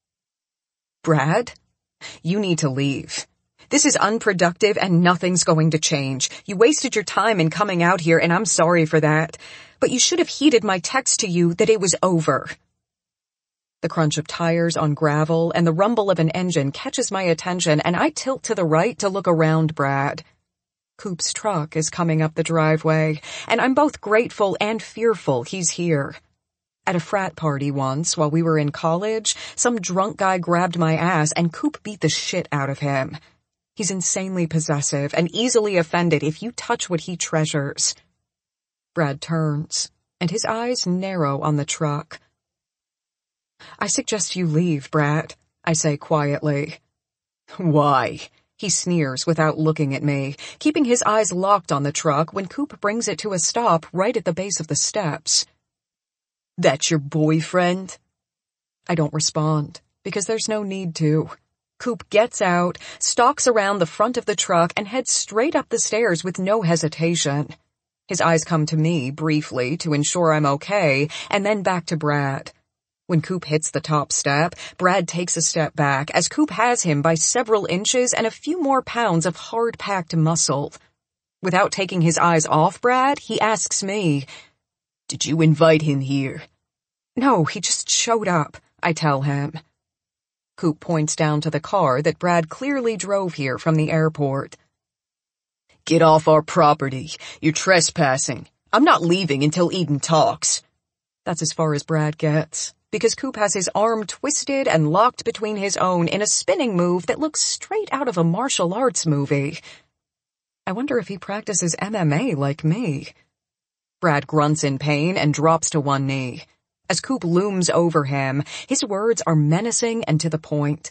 "Brad, you need to leave. This is unproductive and nothing's going to change. You wasted your time in coming out here, and I'm sorry for that. But you should have heeded my text to you that it was over." The crunch of tires on gravel and the rumble of an engine catches my attention, and I tilt to the right to look around Brad. Coop's truck is coming up the driveway, and I'm both grateful and fearful he's here. At a frat party once, while we were in college, some drunk guy grabbed my ass and Coop beat the shit out of him. He's insanely possessive and easily offended if you touch what he treasures. Brad turns, and his eyes narrow on the truck. "I suggest you leave, Brad," I say quietly. "Why?" He sneers without looking at me, keeping his eyes locked on the truck when Coop brings it to a stop right at the base of the steps. "That's your boyfriend?" I don't respond, because there's no need to. Coop gets out, stalks around the front of the truck, and heads straight up the stairs with no hesitation. His eyes come to me briefly to ensure I'm okay, and then back to Brad. When Coop hits the top step, Brad takes a step back as Coop has him by several inches and a few more pounds of hard-packed muscle. Without taking his eyes off Brad, he asks me, "Did you invite him here?" "No, he just showed up," I tell him. Coop points down to the car that Brad clearly drove here from the airport. "Get off our property. You're trespassing. I'm not leaving until Eden talks." That's as far as Brad gets, because Coop has his arm twisted and locked between his own in a spinning move that looks straight out of a martial arts movie. I wonder if he practices MMA like me. Brad grunts in pain and drops to one knee. As Coop looms over him, his words are menacing and to the point.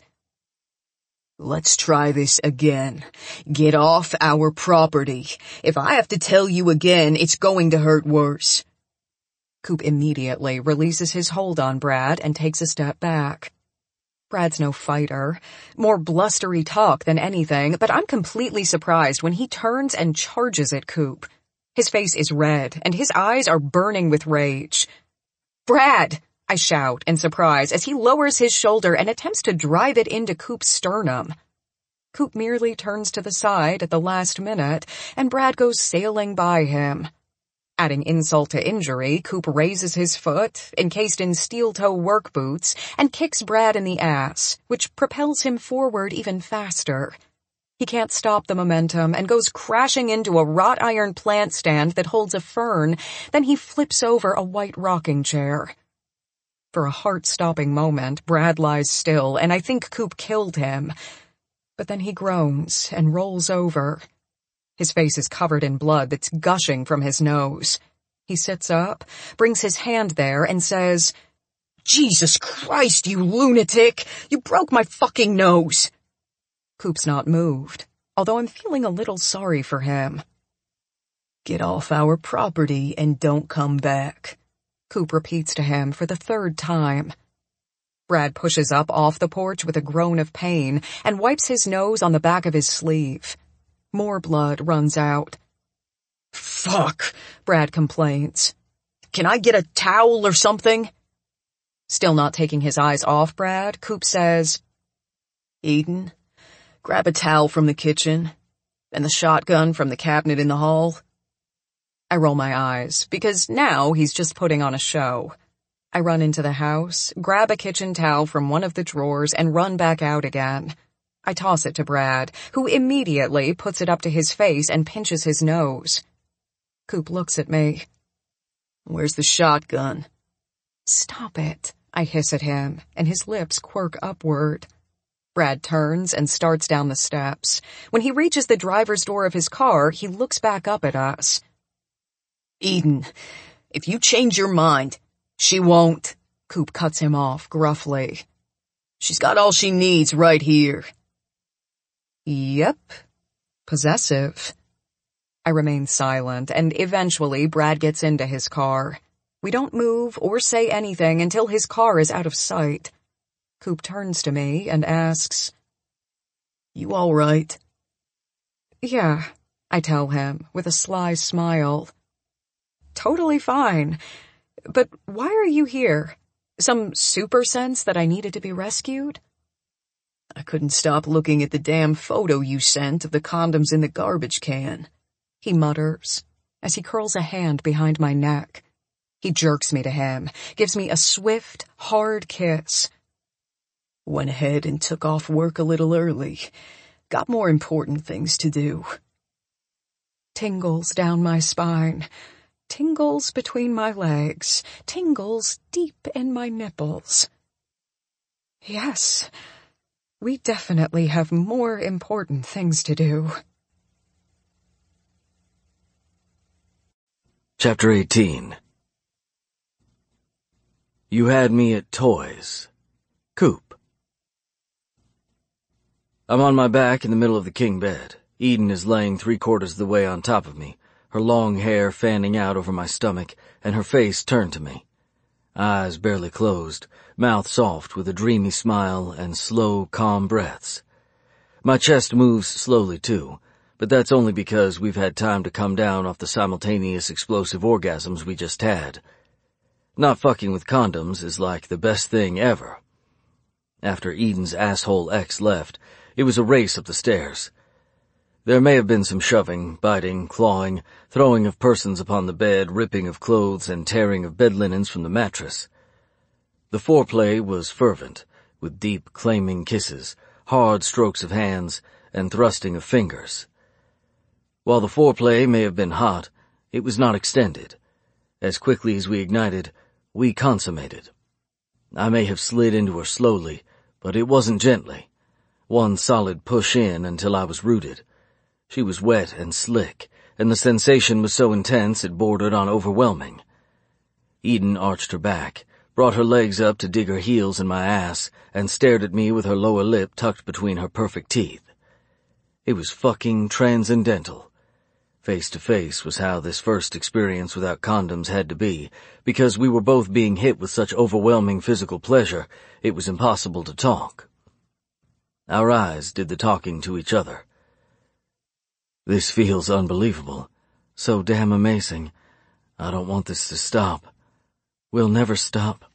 "Let's try this again. Get off our property. If I have to tell you again, it's going to hurt worse." Coop immediately releases his hold on Brad and takes a step back. Brad's no fighter, more blustery talk than anything, but I'm completely surprised when he turns and charges at Coop. His face is red, and his eyes are burning with rage. "Brad!" I shout in surprise as he lowers his shoulder and attempts to drive it into Coop's sternum. Coop merely turns to the side at the last minute, and Brad goes sailing by him. Adding insult to injury, Coop raises his foot, encased in steel-toe work boots, and kicks Brad in the ass, which propels him forward even faster. He can't stop the momentum and goes crashing into a wrought iron plant stand that holds a fern, then he flips over a white rocking chair. For a heart-stopping moment, Brad lies still, and I think Coop killed him. But then he groans and rolls over. His face is covered in blood that's gushing from his nose. He sits up, brings his hand there, and says, "Jesus Christ, you lunatic! You broke my fucking nose!" Coop's not moved, although I'm feeling a little sorry for him. "Get off our property and don't come back," Coop repeats to him for the third time. Brad pushes up off the porch with a groan of pain and wipes his nose on the back of his sleeve. More blood runs out. "Fuck," Brad complains. "Can I get a towel or something?" Still not taking his eyes off Brad, Coop says, "Eden, grab a towel from the kitchen and the shotgun from the cabinet in the hall." I roll my eyes, because now he's just putting on a show. I run into the house, grab a kitchen towel from one of the drawers, and run back out again. I toss it to Brad, who immediately puts it up to his face and pinches his nose. Coop looks at me. "Where's the shotgun?" "Stop it," I hiss at him, and his lips quirk upward. Brad turns and starts down the steps. When he reaches the driver's door of his car, he looks back up at us. "Eden, if you change your mind..." "She won't," Coop cuts him off gruffly. "She's got all she needs right here." Yep. Possessive. I remain silent, and eventually Brad gets into his car. We don't move or say anything until his car is out of sight. Coop turns to me and asks, "You all right?" "Yeah," I tell him with a sly smile. "Totally fine. But why are you here? Some super sense that I needed to be rescued?" "I couldn't stop looking at the damn photo you sent of the condoms in the garbage can," he mutters, as he curls a hand behind my neck. He jerks me to him, gives me a swift, hard kiss. Went ahead and took off work a little early. Got more important things to do. Tingles down my spine, tingles between my legs, tingles deep in my nipples. Yes, we definitely have more important things to do. Chapter 18. You had me at toys. Coop. I'm on my back in the middle of the king bed. Eden is laying 3/4 of the way on top of me, her long hair fanning out over my stomach, and her face turned to me. Eyes barely closed, mouth soft with a dreamy smile and slow, calm breaths. My chest moves slowly too, but that's only because we've had time to come down off the simultaneous explosive orgasms we just had. Not fucking with condoms is like the best thing ever. After Eden's asshole ex left, it was a race up the stairs. There may have been some shoving, biting, clawing, throwing of persons upon the bed, ripping of clothes, and tearing of bed linens from the mattress. The foreplay was fervent, with deep, claiming kisses, hard strokes of hands, and thrusting of fingers. While the foreplay may have been hot, it was not extended. As quickly as we ignited, we consummated. I may have slid into her slowly, but it wasn't gently. One solid push in until I was rooted. She was wet and slick, and the sensation was so intense it bordered on overwhelming. Eden arched her back, brought her legs up to dig her heels in my ass, and stared at me with her lower lip tucked between her perfect teeth. It was fucking transcendental. Face to face was how this first experience without condoms had to be, because we were both being hit with such overwhelming physical pleasure, it was impossible to talk. Our eyes did the talking to each other. This feels unbelievable. So damn amazing. I don't want this to stop. We'll never stop.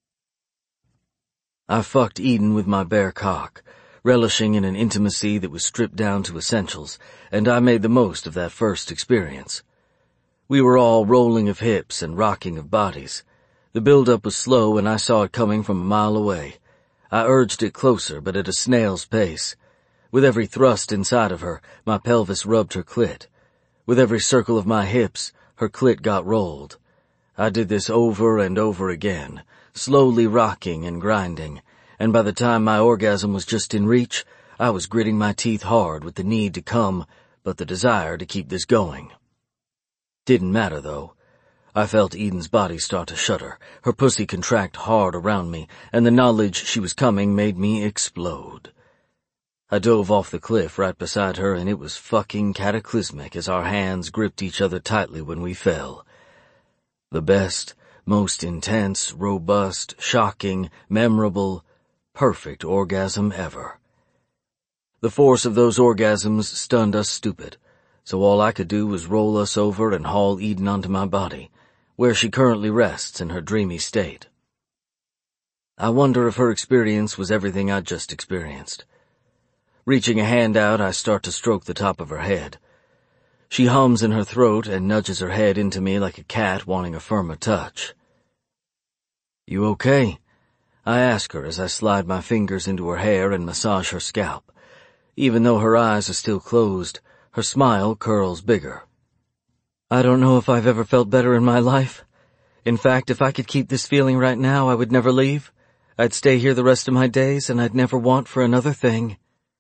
I fucked Eden with my bare cock, relishing in an intimacy that was stripped down to essentials, and I made the most of that first experience. We were all rolling of hips and rocking of bodies. The build-up was slow, and I saw it coming from a mile away. I urged it closer, but at a snail's pace. With every thrust inside of her, my pelvis rubbed her clit. With every circle of my hips, her clit got rolled. I did this over and over again, slowly rocking and grinding, and by the time my orgasm was just in reach, I was gritting my teeth hard with the need to come, but the desire to keep this going. Didn't matter, though. I felt Eden's body start to shudder, her pussy contract hard around me, and the knowledge she was coming made me explode. I dove off the cliff right beside her, and it was fucking cataclysmic as our hands gripped each other tightly when we fell. The best, most intense, robust, shocking, memorable, perfect orgasm ever. The force of those orgasms stunned us stupid, so all I could do was roll us over and haul Eden onto my body, where she currently rests in her dreamy state. I wonder if her experience was everything I'd just experienced. Reaching a hand out, I start to stroke the top of her head. She hums in her throat and nudges her head into me like a cat wanting a firmer touch. "You okay?" I ask her as I slide my fingers into her hair and massage her scalp. Even though her eyes are still closed, her smile curls bigger. "I don't know if I've ever felt better in my life. In fact, if I could keep this feeling right now, I would never leave. I'd stay here the rest of my days, and I'd never want for another thing."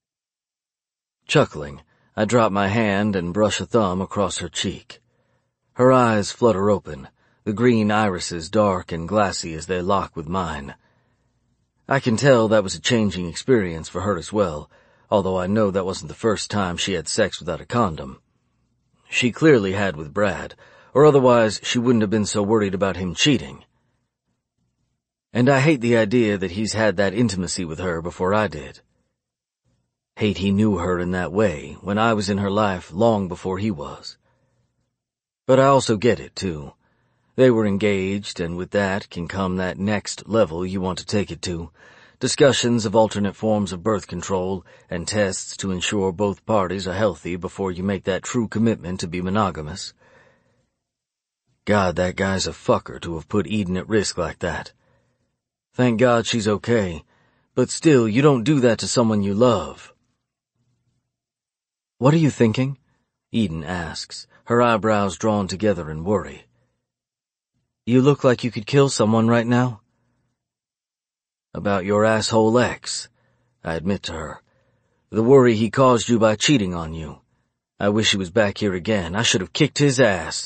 Chuckling, I drop my hand and brush a thumb across her cheek. Her eyes flutter open, the green irises dark and glassy as they lock with mine. I can tell that was a changing experience for her as well, although I know that wasn't the first time she had sex without a condom. She clearly had with Brad, or otherwise she wouldn't have been so worried about him cheating. And I hate the idea that he's had that intimacy with her before I did. Hate he knew her in that way when I was in her life long before he was. But I also get it, too. They were engaged, and with that can come that next level you want to take it to. Discussions of alternate forms of birth control and tests to ensure both parties are healthy before you make that true commitment to be monogamous. God, that guy's a fucker to have put Eden at risk like that. Thank God she's okay, but still, you don't do that to someone you love. What are you thinking? Eden asks, her eyebrows drawn together in worry. You look like you could kill someone right now. About your asshole ex, I admit to her. The worry he caused you by cheating on you. I wish he was back here again. I should have kicked his ass.